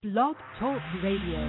Blog Talk Radio.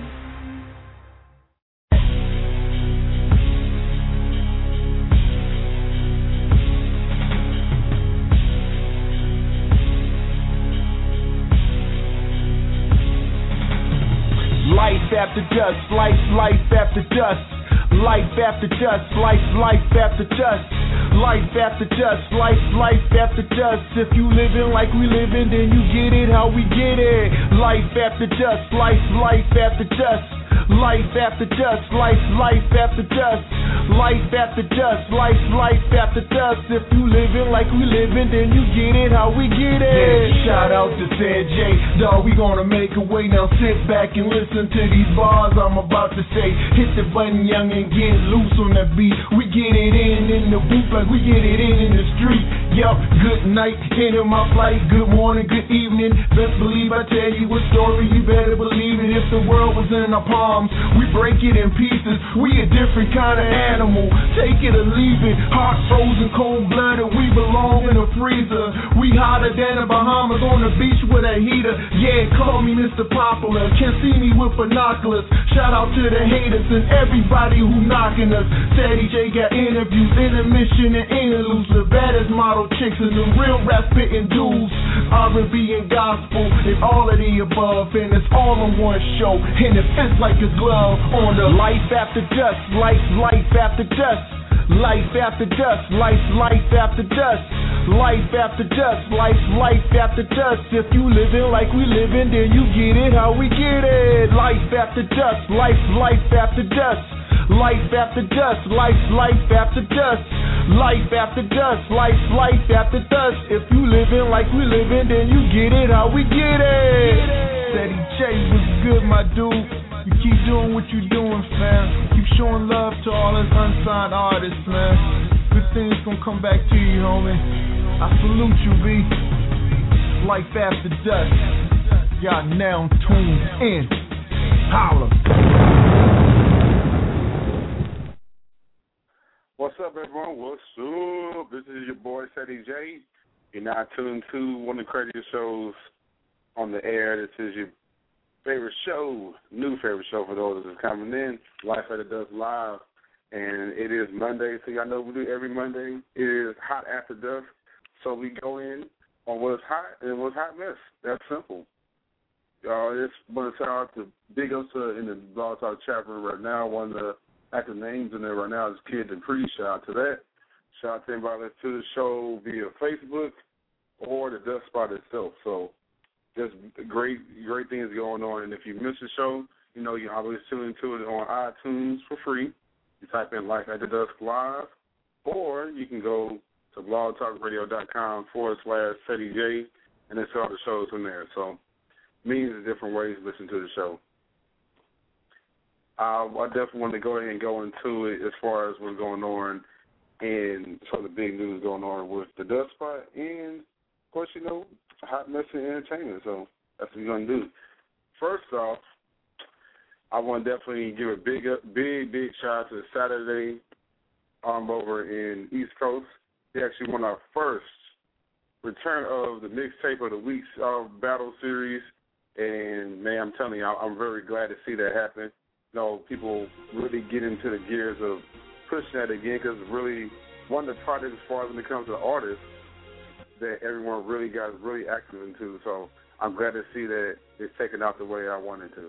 Life after dust, life after dust. Life after dust, life after dust. Life after dust, life after dust. If you living like we living, then you get it how we get it. Life after dust, life after dust. Life after dust, life after dust. Life after dust, life after dust. If you living like we living, then you get it how we get it. Yeah, shout out to Ted J. Dawg, we gonna make a way. Now sit back and listen to these bars I'm about to say. Hit the button, young, and get loose on the beat. We get it in the booth like we get it in the street. Yup, good night, into my flight. Good morning, good evening. Best believe I tell you a story, you better believe it. If the world was in our palms, we break it in pieces. We a different kind of animal. Take it or leave it. Hot, frozen, cold-blooded. We belong in a freezer. We hotter than the Bahamas on the beach with a heater. Yeah, call me Mr. Popular. Can't see me with binoculars. Shout out to the haters and everybody who knocking us. Steady J got interviews, intermission and interludes. The baddest model chicks and the real rap spitting dudes. R&B and gospel and all of the above. And it's all on one show. And it fits like a glove on the life after dust, life after dust. Life after dust, life after dust. Life after dust, life after dust. If you living like we living, then you get it how we get it. Life after dust, life after dust. Life after dust, life after dust. Life after dust, life after dust. If you living like we living, then you get it how we get it. Steady J was good, my dude. You keep doing what you're doing, fam. Keep showing love to all us unsigned artists, man. Good things gonna come back to you, homie. I salute you, B. Life after dust. Y'all now tuned in. Holla. What's up, everyone? What's up? This is your boy, Steady J. You're now tuned to one of the craziest shows on the air. This is your favorite show, new favorite show for those that's coming in, Life After Dust Live. And it is Monday, so y'all know we do every Monday. It is Hot After Dusk, so we go in on what's hot and what's hot mess. That's simple. Y'all, just want to shout out to big ups in the Blog Talk chat room right now. One of the active names in there right now is Kid Dupree. Shout out to that. Shout out to anybody that's to the show via Facebook or the Dust Spot itself. So just great things going on. And if you miss the show, you know, you always tune into it on iTunes for free. You type in Life After Dusk Live, or you can go to blogtalkradio.com/Steady J, and it's all the shows from there. So, millions of different ways to listen to the show. I definitely want to go ahead and go into it as far as what's going on and some of the big news going on with the Dust Spot and, of course, you know, hot mess and entertainment. So that's what we're going to do. First off, I want to definitely give a big shout out to Saturday over in East Coast. He actually won our first return of the mixtape of the week's battle series. And, man, I'm telling you, I'm very glad to see that happen. You know, people really get into the gears of pushing that again because it's really one of the projects as far as when it comes to artists that everyone really got really active into. So I'm glad to see that it's taken out the way I wanted to.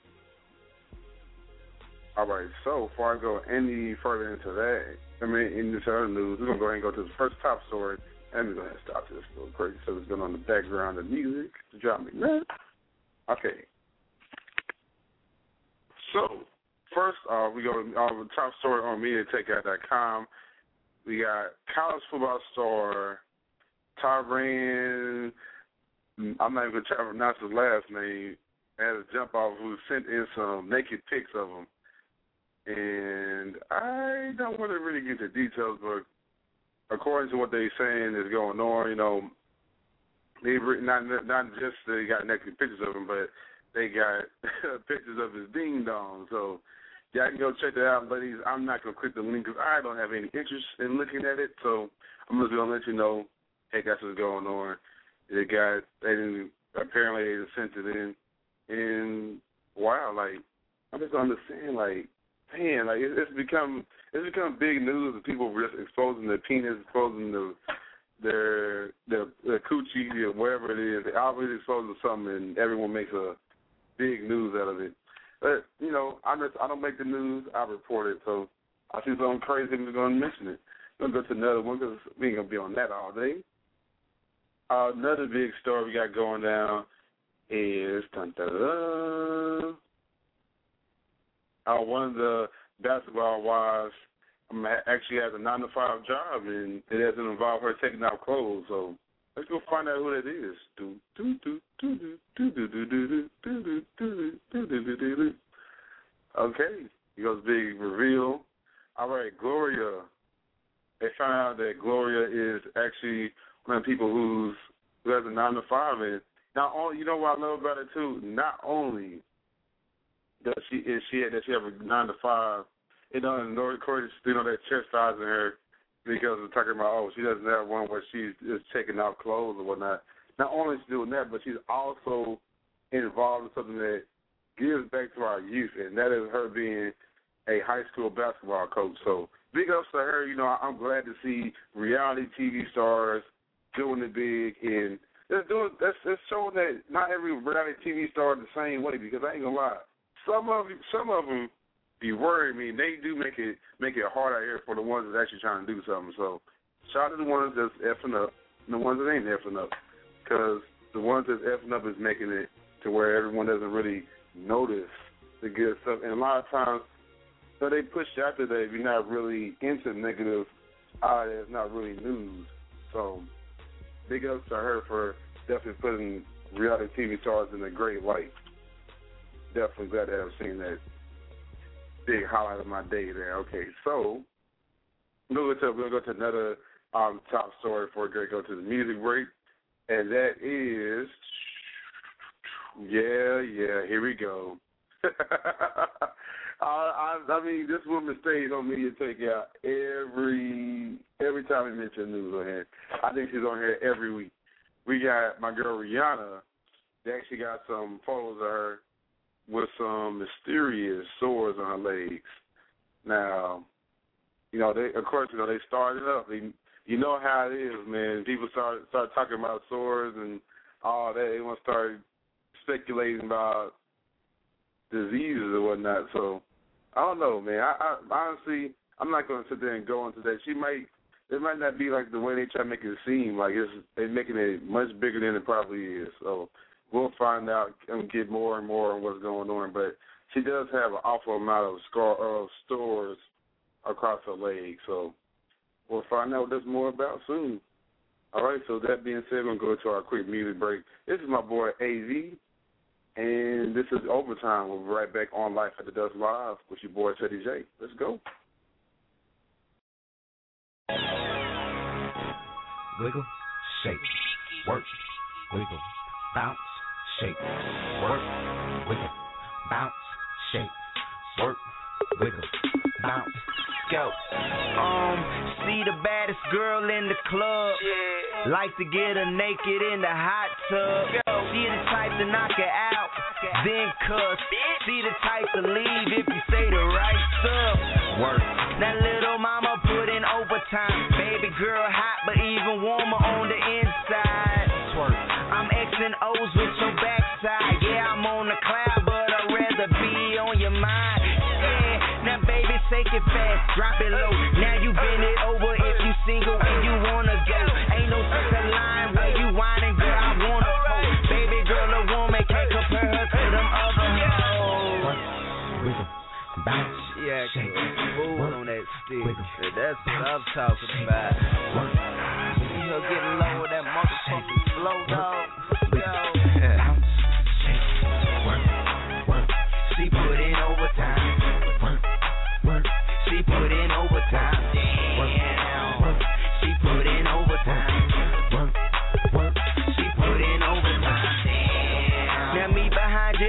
All right, so before I go any further into that, in this other news, we're going to go ahead and go to the first top story. And we're going to stop this a little crazy. So it's going on the background of music to drop me. Okay. So, first off, we go to the top story on MediaTech.com. We got college football star Tyrann, I'm not even going to try to pronounce his last name, as a jump off who sent in some naked pics of him. And I don't want to really get into details, but according to what they're saying is going on, you know, they've not just they got naked pictures of him, but they got pictures of his ding dong. So y'all can go check that out, ladies. I'm not going to click the link because I don't have any interest in looking at it. So I'm just going to let you know, hey, that's what's going on. Apparently they sent it in, And wow, like I just don't understand, like, man, like it's become big news of people just exposing their penis, exposing their coochie or whatever it is. They always exposing something, and everyone makes a big news out of it. But you know, I don't make the news. I report it. So I see something crazy, I'm going to mention it. I'm going to go to another one because we ain't going to be on that all day. Another big story we got going down is one of the basketball wives actually has a 9-to-5 job, and it doesn't involve her taking off clothes. So let's go find out who that is. Okay, he goes big reveal. All right, Gloria. They found out that Gloria is actually one of the people who has a 9-to-5, and not only, you know what I love about it too. Not only does she have a 9-to-5, in North Korea, you know, they're chastising her because of talking about, she doesn't have one where she's just taking off clothes or whatnot. Not only is she doing that, but she's also involved in something that gives back to our youth, and that is her being a high school basketball coach. So big ups to her. You know, I'm glad to see reality TV stars doing it big, and that's showing that not every reality TV star is the same way, because I ain't gonna lie. Some of them be worrying me. They do make it hard out here for the ones that's actually trying to do something. So shout out to the ones that's effing up and the ones that ain't effing up, because the ones that's effing up is making it to where everyone doesn't really notice the good stuff. And a lot of times, so they push out that if you're not really into negative, it's not really news. So big ups to her for definitely putting reality TV stars in a great light. Definitely glad to have seen that big highlight of my day there. Okay, so we're going to go to another top story before we go to the music break, and that is, here we go. I mean, this woman stays on Media Takeout every time we mention news on here. I think she's on here every week. We got my girl Rihanna. They actually got some photos of her with some mysterious sores on her legs. Now, you know, they started up. You know how it is, man. People start talking about sores and all that. They want to start speculating about diseases or whatnot. So I don't know, man. I honestly, I'm not going to sit there and go into that. It might not be like the way they try to make it seem. Like they're making it much bigger than it probably is. So we'll find out and get more and more on what's going on. But she does have an awful amount of stores across her leg. So we'll find out what there's more about soon. All right, so that being said, we're going to go to our quick music break. This is my boy AZ, and this is Overtime. We'll be right back on Life After Dusk Live with your boy Teddy J. Let's go. Wiggle, shake, work, wiggle, bounce, shake, work, wiggle, bounce, shake, work, wiggle, bounce, go. See the baddest girl in the club. Yeah. Like to get her naked in the hot tub. She the type to knock her out, then cuss. She the type to leave if you say the right stuff. Work. That little mama put in overtime. Baby girl hot, but even warmer on the inside. Twerk. I'm X'ing O's with your backside. Yeah, I'm on the cloud, but I'd rather be on your mind. Yeah, now baby, take it fast, drop it low. Now you bend it over if you single and you wanna go. Ain't no such a line where you whining, girl, I wanna pose. Baby girl, a woman can't compare her to them other hoes. Wiggle, bounce, yeah, shake, move on that stick. That's what I'm talking about. See her getting low with that motherfucking flow, dog. Bounce, shake, work. She put in overtime. Work. She put in overtime. Damn. She put in overtime. Work. She put in overtime. Damn. Now me behind you ain't no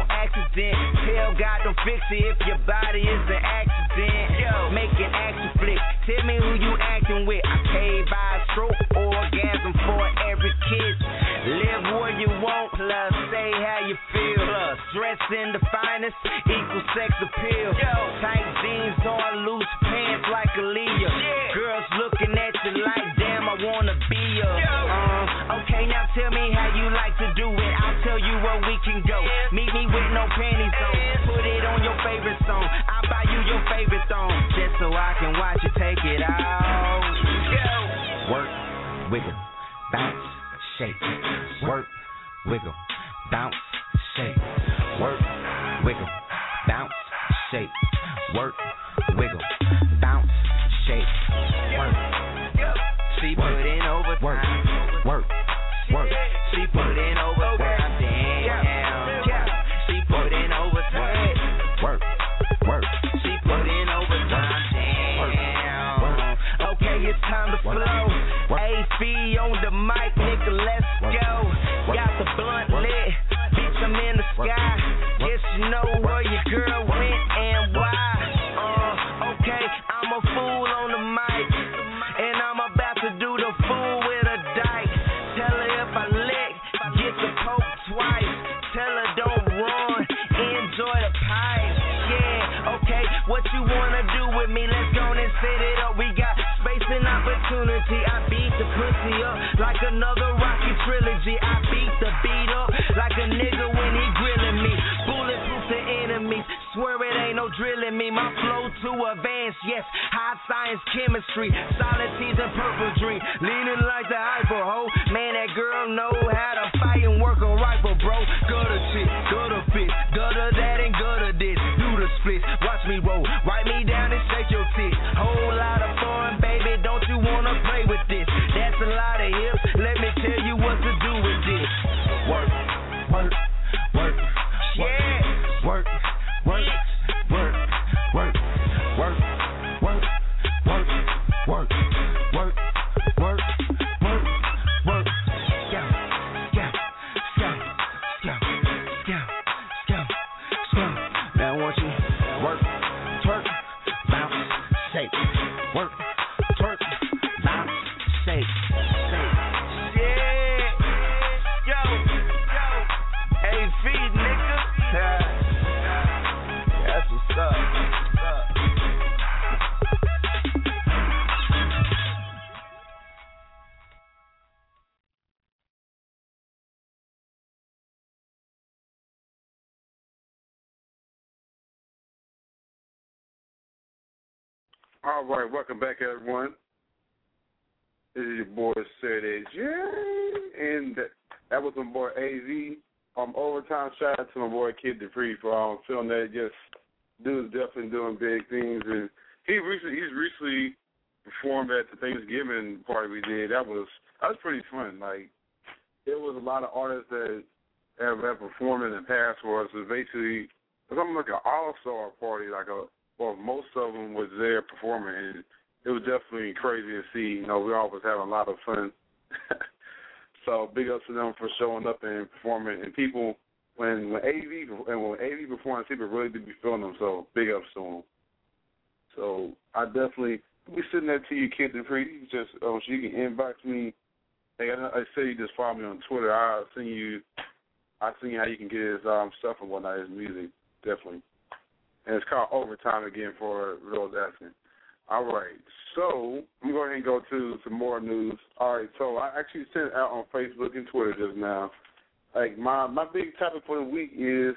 on accident. Tell God don't fix it if your body is an accident. Make an action flick. Tell me who you acting with. I paid by a stroke, orgasm for every kiss. Live where you want, plus say how you feel. Plus dressing the finest equals sex appeal. Tight jeans on loose pants like Aaliyah. Girls looking at you like, damn, I wanna be ya. Okay, now tell me how you like to do it. I'll tell you where we can go. Meet me with no panties on. Put it on your favorite song. I'll buy you your favorite thong, just so I can watch you take it out. Work, wiggle, bounce, shake. Work, wiggle, bounce, shake. Work, wiggle, bounce, shake. Work, wiggle, bounce, shake. Work. She put in overtime. Work. She put in overtime. Damn. She put in overtime. Work. She put in overtime. Damn. Okay, it's time to flow. AV on the mic, nigga, let's go. Got the blunt lit. Bitch, I'm in the sky. Guess you know where your girl went and why. Okay, I'm a fool on the mic. And I'm about to do the fool with a dyke. Tell her if I lick, get the poke twice. Tell her don't run, enjoy the pipe. Yeah, okay, what you wanna do with me? Let's go and set it up. We got space and opportunity. I beat the pussy up like another Rocky trilogy. I beat the beat up like a nigga when he grilling me. Bulletproof to enemies. Swear it ain't no drilling me. My flow too advanced, yes. High science chemistry. Solid T's and purple dream. Leaning like the hyper hoe. Man, that girl know how to fight and work a rifle, bro. Gutter shit, gutter fit. Gutter that and gutter this. Do the splits. Watch me roll. Write me down and shake your tits. Whole lot of fun, baby. Don't you wanna play with this? That's a lot of hips. Let me tell you what to do with this. Work. Yeah. Work. Now I want you Work, twerk, bounce, shake. Work, twerk, bounce, shake. Yeah. Yo. Hey, feed, nigga. That's what's up. All right, welcome back, everyone. This is your boy, Saturday J, and that was my boy AZ. Overtime, shout out to my boy Kid Dupree for feeling that. Just dude's definitely doing big things, and he's recently performed at the Thanksgiving party we did. That was pretty fun. Like, there was a lot of artists that have performed in the past for us. It was basically something like an all-star party, well, most of them was there performing, and it was definitely crazy to see. You know, we all was having a lot of fun. So big ups to them for showing up and performing. And people, when AV performs, people really do be feeling them. So big ups to them. So I definitely be sitting there to you, Kid Dupree. Just so you can inbox me. Hey, I say you just follow me on Twitter. I'll send you how you can get his stuff and whatnot, his music, definitely. And it's called Overtime again for those asking. All right, so I'm going to go to some more news. All right, so I actually sent it out on Facebook and Twitter just now. Like, my big topic for the week is,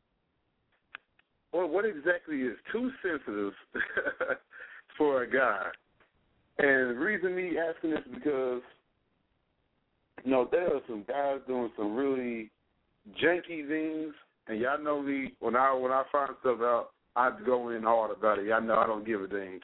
well, what exactly is too sensitive for a guy? And the reason me asking this is because, you know, there are some guys doing some really janky things. And y'all know me, when I find stuff out, I go in hard about it. Y'all know I don't give a dang.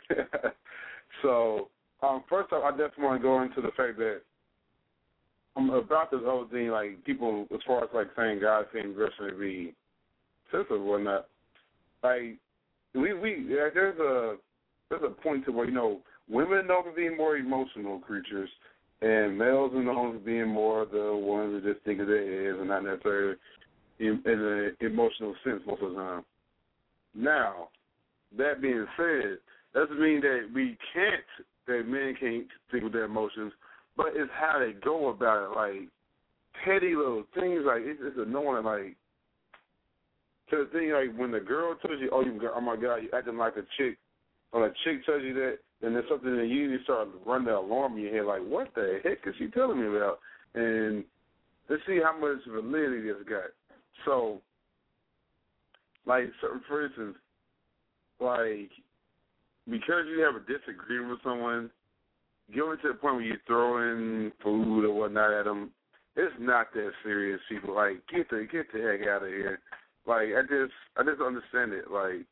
So, first off, I definitely want to go into the fact that about this whole thing, like, people, as far as, like, saying guys saying girls should be sensitive or whatnot, like, there's a point to where, you know, women are known for being more emotional creatures, and males are known for being more the ones that just think of their heads and not necessarily in an emotional sense most of the time. Now, that being said, doesn't mean that men can't think with their emotions, but it's how they go about it. Like, petty little things, like, it's annoying, like, to the thing, like, when the girl tells you, oh my God, you acting like a chick, or a chick tells you that, then there's something that you start running the alarm in your head, like, what the heck is she telling me about? And let's see how much validity this got. So, like, for instance, like, because you have a disagreement with someone, going to the point where you throw in food or whatnot at them, it's not that serious, people. Like, get the heck out of here. Like, I just understand it. Like,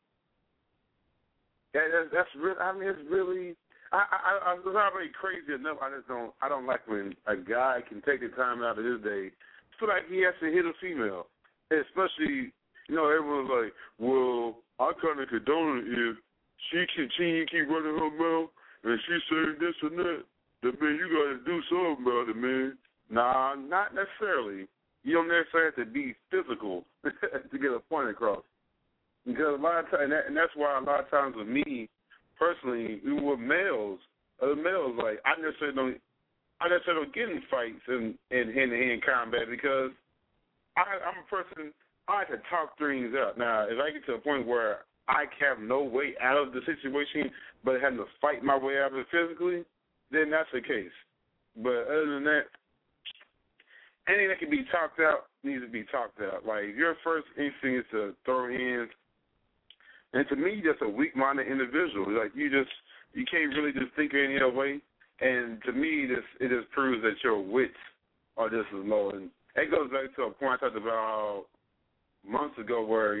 that's really. I mean, it's really. I'm not really crazy enough. I don't like when a guy can take the time out of his day, feel like he has to hit a female, especially. Everyone's like, well, I kind of condone it if she continue to keep running her mouth and she saying this and that. Then, man, you got to do something about it, man. Nah, not necessarily. You don't necessarily have to be physical to get a point across. Because a lot of times, and that's why a lot of times with me, personally, with males, like, I necessarily don't get in fights and hand-to-hand combat because I'm a person, I like to talk things out. Now, if I get to a point where I have no way out of the situation but having to fight my way out of it physically, then that's the case. But other than that, anything that can be talked out needs to be talked out. Like, your first instinct is to throw hands. And to me, that's a weak-minded individual. Like, you can't really just think any other way. And to me, it just proves that your wits are just as low. And it goes back to a point I talked about months ago where,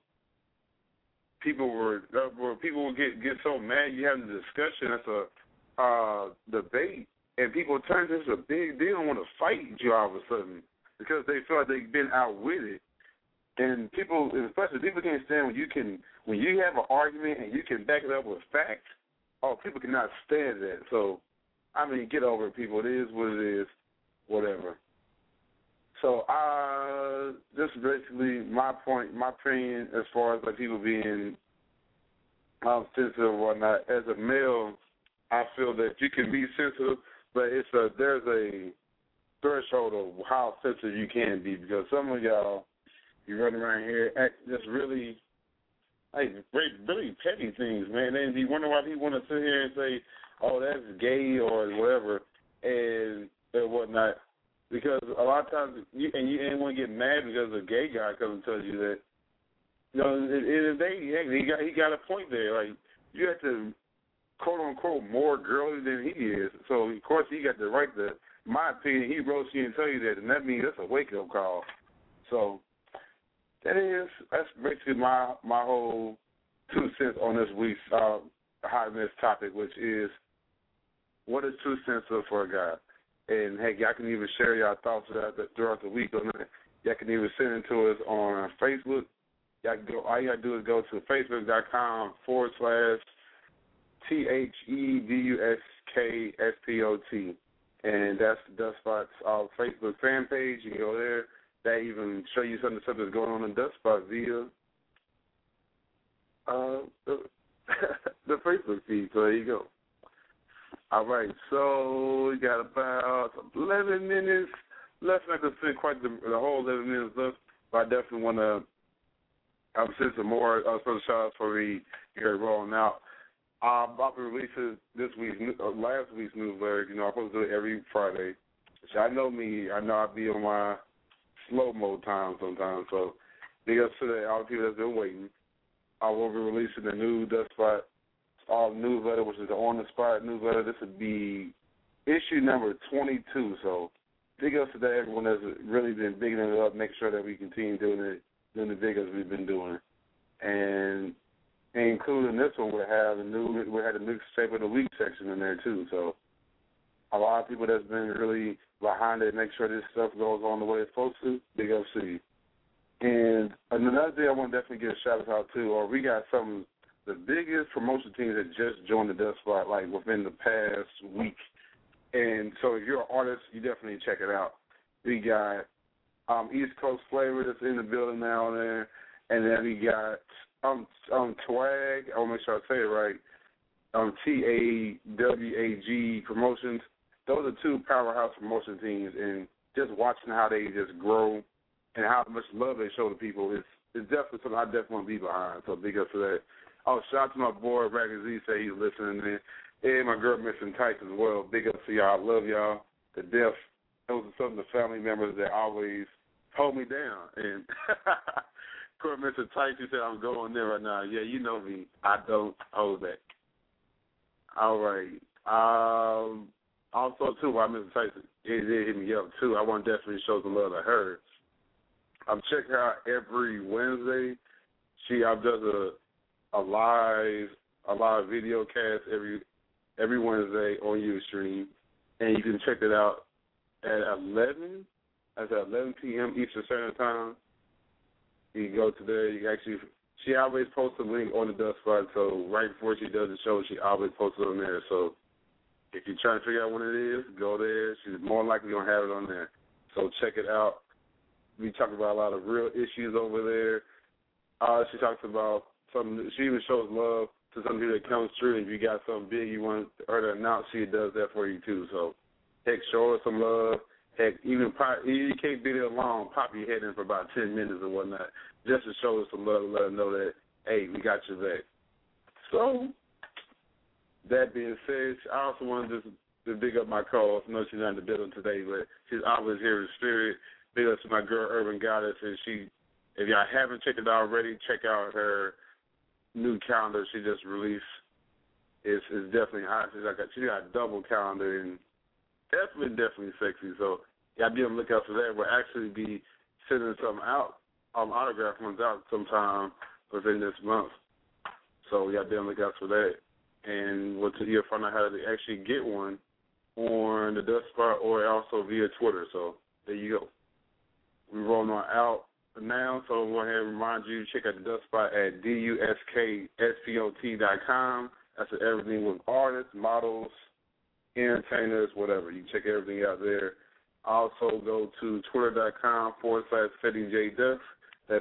people would get so mad you having a discussion. That's a debate. And people turn this a big deal and want to fight you all of a sudden because they feel like they've been outwitted. And people, especially people can't stand when you have an argument and you can back it up with facts. Oh, people cannot stand that. So, I mean, get over it, people. It is what it is, whatever. So, this is basically my point, my opinion as far as like people being sensitive or whatnot. As a male, I feel that you can be sensitive, but there's a threshold of how sensitive you can be because some of y'all, you run around here just really, like, really petty things, man. And you wonder why people want to sit here and say, oh, that's gay or whatever and whatnot. Because a lot of times, you ain't want to get mad because a gay guy comes and tells you that. He got a point there. Like, you have to, quote unquote, more girly than he is. So of course he got the right to. My opinion, he roast you and tell you that, and that means that's a wake up call. So that's basically my whole 2 cents on this week's hotness topic, which is what is 2 cents for a guy. And heck, y'all can even share your thoughts throughout the week on that. Y'all can even send it to us on Facebook. Y'all can go. All you gotta do is go to facebook.com/THEDUSKSPOT, and that's Dustspot's Facebook fan page. You can go there. That even show you some of the stuff that's going on in Dustspot via the Facebook feed. So there you go. All right, so we got about 11 minutes left. I can spend quite the whole 11 minutes left, but I definitely want to send some more special shout-outs for the rolling out. I'm about to release last week's newsletter. I'm supposed to do it every Friday. So I know me. I know I'll be on my slow-mo time sometimes. So big ups to all the people that's been waiting. I will be releasing the new Dustspot newsletter, which is the On the Spot newsletter. This would be issue number 22. So big ups to everyone that's really been bigging it up. Make sure that we continue doing the big ups we've been doing. And including this one, we had a new Shape of the Week section in there too. So a lot of people that's been really behind it, make sure this stuff goes on the way it's supposed to. Big ups to you. And another thing I want to definitely give a shout out to, we got some the biggest promotion teams that just joined the Dustspot like within the past week. And so if you're an artist, you definitely check it out. We got East Coast Flavor that's in the building now there. And then we got Twag. I want to make sure I say it right. TAWAG Promotions. Those are two powerhouse promotion teams, and just watching how they just grow and how much love they show to people is definitely something I definitely want to be behind. So big up for that. Oh, shout out to my boy Ragged Z, say he's listening, man. And my girl Missing Tights as well. Big up to y'all. I love y'all to death. Those are some of the family members that always hold me down. And Girl Missing Tights, he said I'm going there right now. Yeah, you know me. I don't hold back. All right. Also, too, while Mr. Tyson hit me up, too, I want to definitely show some love to her. I'm checking her out every Wednesday. She does a live video cast every Wednesday on Ustream, and you can check it out at 11. That's at 11 p.m. Eastern Standard Time. You can go to there. You can actually. She always posts a link on the Dust Spot, so right before she does the show, she always posts it on there. So if you're trying to figure out what it is, go there. She's more likely going to have it on there. So check it out. We talk about a lot of real issues over there. She talks about something. She even shows love to some people that comes through. If you got something big you want her to announce, she does that for you, too. So, heck, show her some love. Heck, even you can't be there long. Pop your head in for about 10 minutes or whatnot, just to show her some love and let her know that, hey, we got your back. So, that being said, I also wanted to big up my co-host. I know she's not in the building today, but she's always here in spirit. Big up to my girl, Urban Goddess. And if y'all haven't checked it out already, check out her new calendar she just released. It's definitely hot. She got a double calendar and definitely sexy. So y'all be on the lookout for that. We'll actually be sending something out, autograph ones out sometime within this month. So y'all be on the lookout for that. And you'll find out how to actually get one on the Dust Spot or also via Twitter. So there you go. We're rolling on out now, so we'll go ahead and remind you, check out the Dust Spot at DUSKSPOT.com. That's everything with artists, models, entertainers, whatever. You check everything out there. Also go to twitter.com/SettingJDusk. That's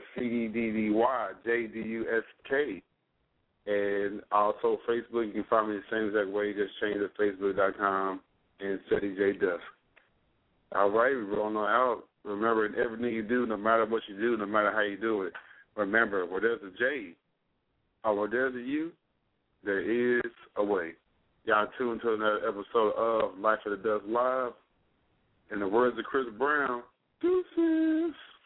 CEDDYJDUSK. And also Facebook, you can find me the same exact way. Just change it to Facebook.com and SettingJDusk. All right, we're rolling on out. Remember, in everything you do, no matter what you do, no matter how you do it, remember, where there's a J or where there's a U, there is a way. Y'all tune to another episode of Life of the Dust Live. In the words of Chris Brown, deuces.